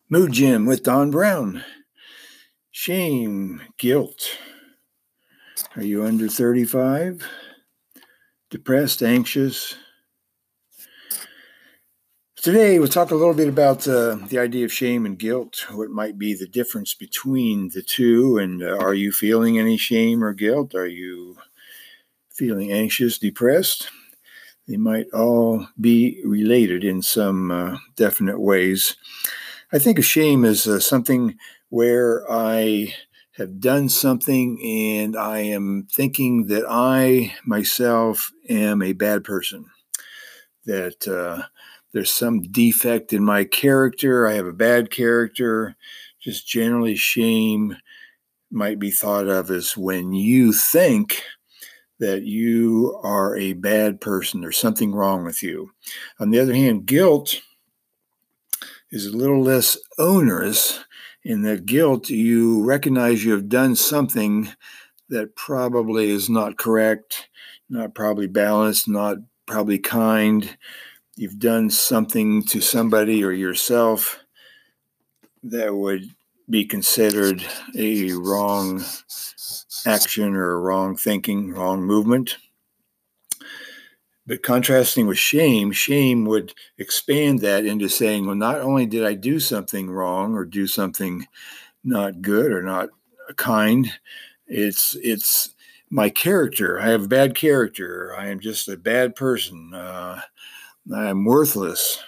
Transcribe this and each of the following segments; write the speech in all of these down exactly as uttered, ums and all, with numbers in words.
Mood Gym with Don Brown. Shame, guilt. Are you under thirty-five? Depressed, anxious? Today, we'll talk a little bit about uh, the idea of shame and guilt, what might be the difference between the two, and uh, are you feeling any shame or guilt? Are you feeling anxious, depressed? They might all be related in some uh, definite ways. I think of shame as uh, something where I have done something and I am thinking that I myself am a bad person, that uh, there's some defect in my character, I have a bad character. Just generally, shame might be thought of as when you think that you are a bad person, there's something wrong with you. On the other hand, guilt is a little less onerous in that guilt, you recognize you have done something that probably is not correct, not probably balanced, not probably kind. You've done something to somebody or yourself that would be considered a wrong action or a wrong thinking, wrong movement. But contrasting with shame, shame would expand that into saying, well, not only did I do something wrong or do something not good or not kind, it's it's my character. I have bad character. I am just a bad person. Uh, I'm worthless.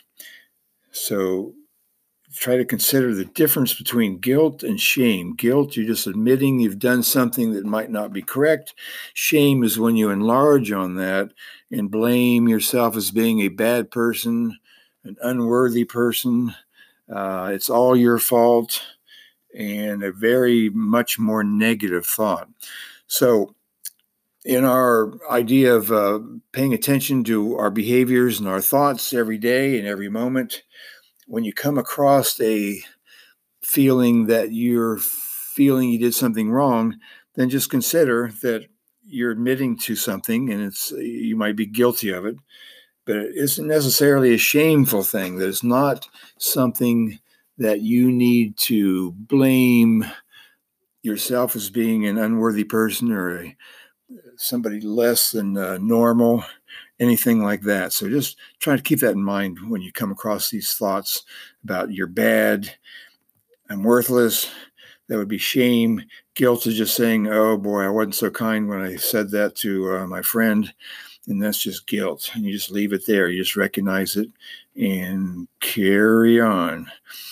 So try to consider the difference between guilt and shame. Guilt, you're just admitting you've done something that might not be correct. Shame is when you enlarge on that and blame yourself as being a bad person, an unworthy person. Uh, it's all your fault, and a very much more negative thought. So in our idea of uh, paying attention to our behaviors and our thoughts every day and every moment, when you come across a feeling that you're feeling you did something wrong, then just consider that you're admitting to something and it's you might be guilty of it, but it isn't necessarily a shameful thing. That it's not something that you need to blame yourself as being an unworthy person or a, somebody less than uh, normal, anything like that. So just try to keep that in mind when you come across these thoughts about you're bad, I'm worthless. That would be shame. Guilt is just saying, oh boy, I wasn't so kind when I said that to uh, my friend. And that's just guilt. And you just leave it there. You just recognize it and carry on.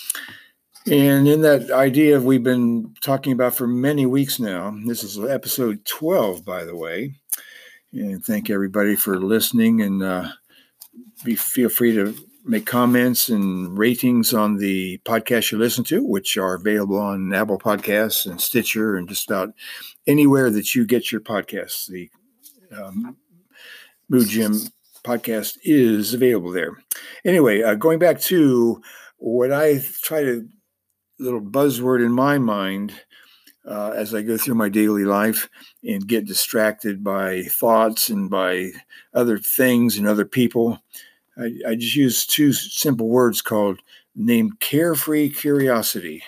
And in that idea we've been talking about for many weeks now, this is episode twelve, by the way. And thank everybody for listening. And uh, be, feel free to make comments and ratings on the podcast you listen to, which are available on Apple Podcasts and Stitcher and just about anywhere that you get your podcasts. The um, Mood Gym podcast is available there. Anyway, uh, going back to what I try to, little buzzword in my mind uh, as I go through my daily life and get distracted by thoughts and by other things and other people. I, I just use two simple words called named carefree curiosity.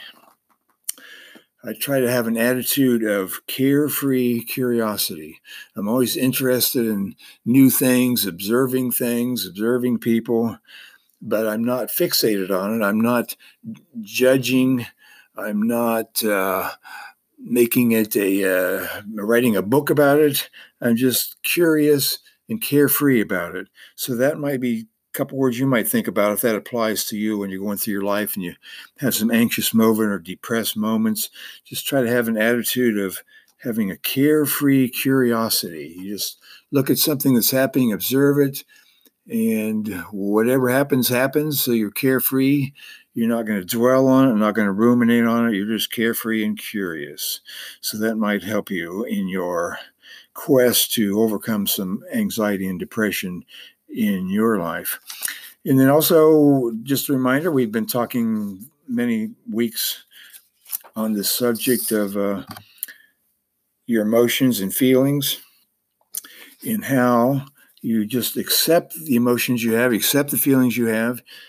I try to have an attitude of carefree curiosity. I'm always interested in new things, observing things, observing people, but I'm not fixated on it. I'm not judging. I'm not uh, making it a, uh, writing a book about it. I'm just curious and carefree about it. So that might be couple words you might think about if that applies to you when you're going through your life and you have some anxious moment or depressed moments. Just try to have an attitude of having a carefree curiosity. You just look at something that's happening, observe it, and whatever happens, happens. So you're carefree. You're not going to dwell on it, not going to ruminate on it. You're just carefree and curious. So that might help you in your quest to overcome some anxiety and depression in your life. And then also, just a reminder, we've been talking many weeks on the subject of uh, your emotions and feelings and how you just accept the emotions you have, accept the feelings you have.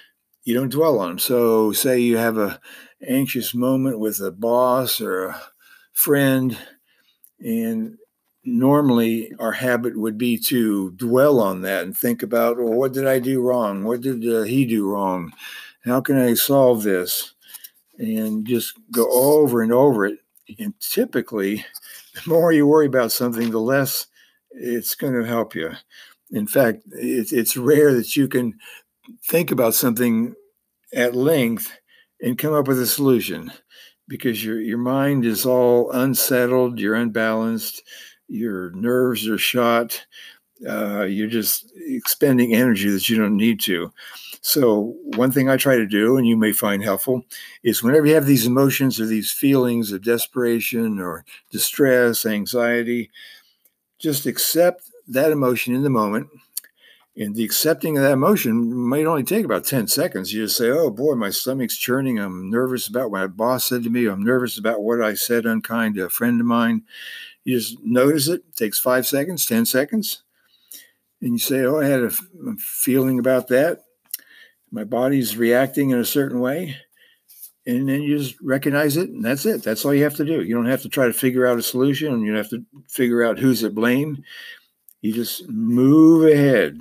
you don't dwell on them. So say you have a anxious moment with a boss or a friend, and normally our habit would be to dwell on that and think about, well, what did I do wrong? What did uh, he do wrong? How can I solve this? And just go over and over it. And typically, the more you worry about something, the less it's going to help you. In fact, it's, it's rare that you can think about something at length and come up with a solution, because your your mind is all unsettled, you're unbalanced, your nerves are shot, uh, you're just expending energy that you don't need to. So one thing I try to do, and you may find helpful, is whenever you have these emotions or these feelings of desperation or distress, anxiety, just accept that emotion in the moment. And the accepting of that emotion might only take about ten seconds. You just say, oh boy, my stomach's churning. I'm nervous about what my boss said to me. I'm nervous about what I said unkind to a friend of mine. You just notice it. It takes five seconds, ten seconds. And you say, oh, I had a, f- a feeling about that. My body's reacting in a certain way. And then you just recognize it, and that's it. That's all you have to do. You don't have to try to figure out a solution, and you don't have to figure out who's at blame. You just move ahead.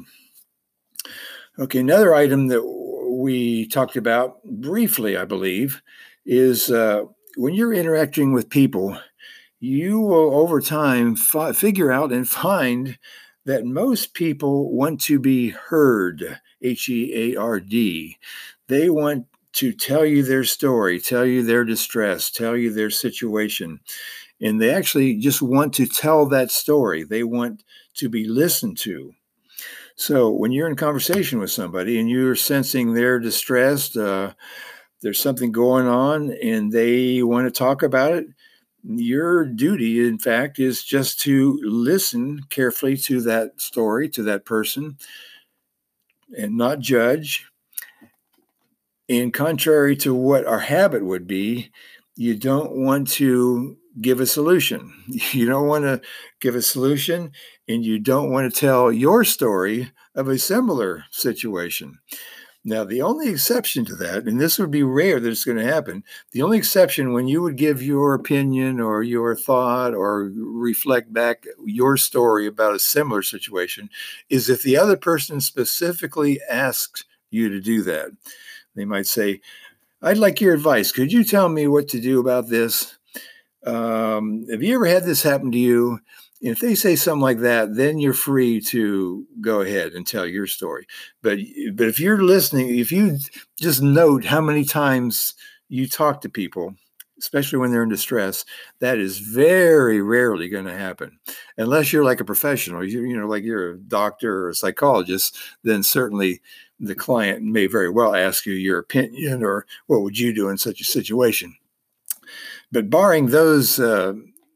Okay, another item that we talked about briefly, I believe, is uh, when you're interacting with people, you will over time fi- figure out and find that most people want to be heard, H E A R D. They want to tell you their story, tell you their distress, tell you their situation. And they actually just want to tell that story. They want to be listened to. So when you're in conversation with somebody and you're sensing they're distressed, uh, there's something going on and they want to talk about it, your duty, in fact, is just to listen carefully to that story, to that person, and not judge. And contrary to what our habit would be, you don't want to give a solution. You don't want to give a solution, and you don't want to tell your story of a similar situation. Now, the only exception to that, and this would be rare that it's going to happen, the only exception when you would give your opinion or your thought or reflect back your story about a similar situation is if the other person specifically asks you to do that. They might say, I'd like your advice. Could you tell me what to do about this? Um, have you ever had this happen to you? And if they say something like that, then you're free to go ahead and tell your story. But but if you're listening, if you just note how many times you talk to people, especially when they're in distress, that is very rarely going to happen. Unless you're like a professional, you, you know, like you're a doctor or a psychologist, then certainly the client may very well ask you your opinion or what would you do in such a situation. But barring those uh,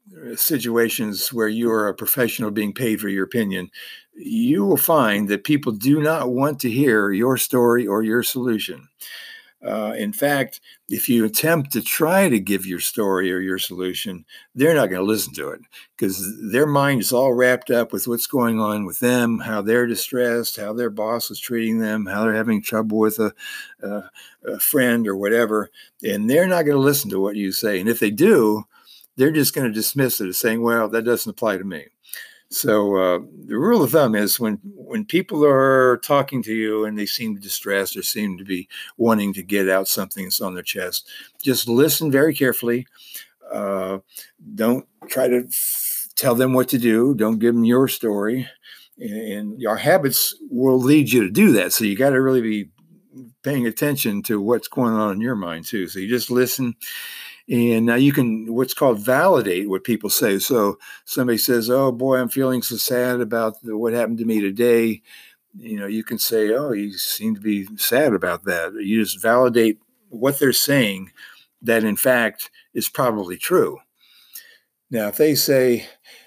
situations where you are a professional being paid for your opinion, you will find that people do not want to hear your story or your solution. Uh, in fact, if you attempt to try to give your story or your solution, they're not going to listen to it because their mind is all wrapped up with what's going on with them, how they're distressed, how their boss is treating them, how they're having trouble with a, a, a friend or whatever. And they're not going to listen to what you say. And if they do, they're just going to dismiss it as saying, well, that doesn't apply to me. So uh, the rule of thumb is when when people are talking to you and they seem distressed or seem to be wanting to get out something that's on their chest, just listen very carefully. Uh, don't try to f- tell them what to do. Don't give them your story. And, and your habits will lead you to do that. So you got to really be paying attention to what's going on in your mind too. So you just listen. And now you can what's called validate what people say. So somebody says, oh boy, I'm feeling so sad about the, what happened to me today. You know, you can say, oh, you seem to be sad about that. You just validate what they're saying that in fact is probably true. Now, if they say,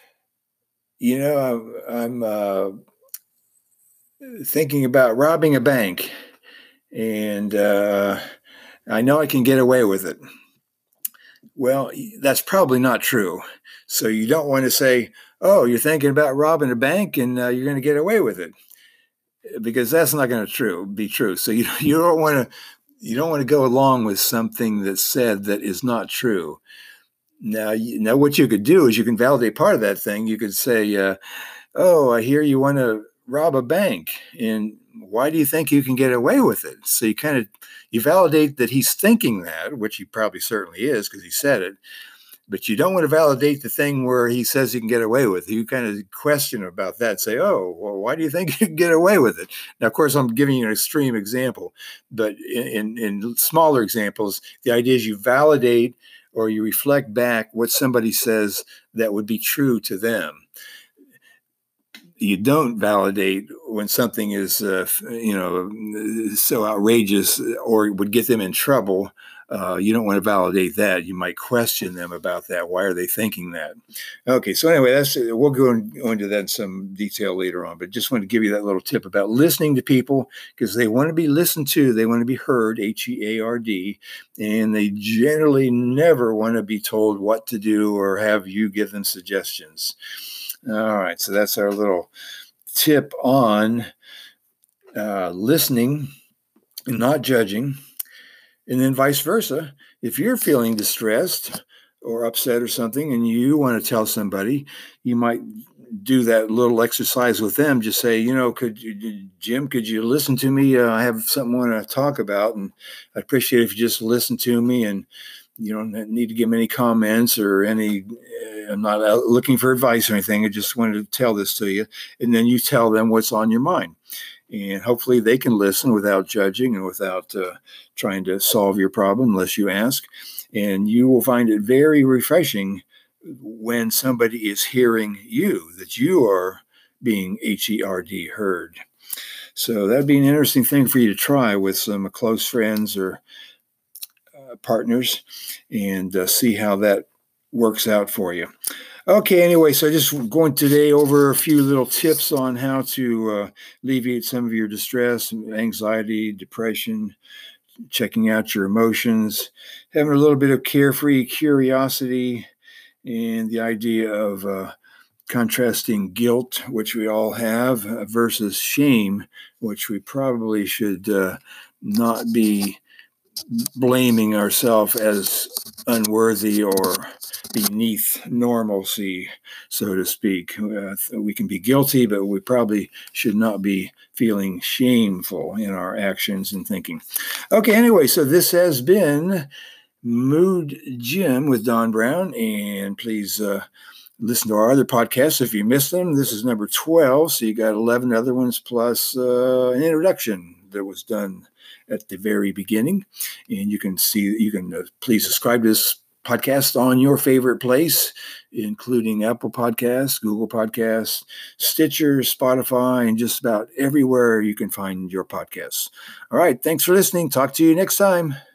you know, I'm, I'm uh, thinking about robbing a bank and uh, I know I can get away with it. Well, that's probably not true. So you don't want to say, oh, you're thinking about robbing a bank and uh, you're going to get away with it, because that's not going to true be true. So you, you don't want to you don't want to go along with something that's said that is not true. Now, you, now what you could do is you can validate part of that thing. You could say, uh, oh, I hear you want to rob a bank. And why do you think you can get away with it? So you kind of, you validate that he's thinking that, which he probably certainly is because he said it. But you don't want to validate the thing where he says he can get away with it. You kind of question about that. Say, oh, well, why do you think you can get away with it? Now, of course, I'm giving you an extreme example. But in, in, in smaller examples, the idea is you validate or you reflect back what somebody says that would be true to them. You don't validate when something is, uh, you know, so outrageous or would get them in trouble. Uh, you don't want to validate that. You might question them about that. Why are they thinking that? Okay, so anyway, that's we'll go, in, go into that in some detail later on. But just want to give you that little tip about listening to people because they want to be listened to. They want to be heard, H E A R D, and they generally never want to be told what to do or have you give them suggestions. All right, so that's our little tip on uh, listening and not judging. And then vice versa. If you're feeling distressed or upset or something and you want to tell somebody, you might do that little exercise with them. Just say, you know, could you, Jim, could you listen to me? Uh, I have something I want to talk about, and I'd appreciate it if you just listen to me, and you don't need to give me any comments or any, uh, I'm not looking for advice or anything. I just wanted to tell this to you. And then you tell them what's on your mind. And hopefully they can listen without judging and without uh, trying to solve your problem unless you ask. And you will find it very refreshing when somebody is hearing you, that you are being H E R D, heard. So that'd be an interesting thing for you to try with some close friends or uh, partners and uh, see how that works out for you. Okay, anyway, so just going today over a few little tips on how to uh, alleviate some of your distress, anxiety, depression, checking out your emotions, having a little bit of carefree curiosity, and the idea of uh, contrasting guilt, which we all have, uh, versus shame, which we probably should uh, not be blaming ourselves as unworthy or beneath normalcy, so to speak. Uh, we can be guilty, but we probably should not be feeling shameful in our actions and thinking. Okay, anyway, so this has been Mood Jim with Don Brown, and please uh, listen to our other podcasts if you missed them. This is number twelve, so you got eleven other ones plus uh, an introduction that was done at the very beginning. And you can see, you can uh, please subscribe to this podcast on your favorite place, including Apple Podcasts, Google Podcasts, Stitcher, Spotify, and just about everywhere you can find your podcasts. All right. Thanks for listening. Talk to you next time.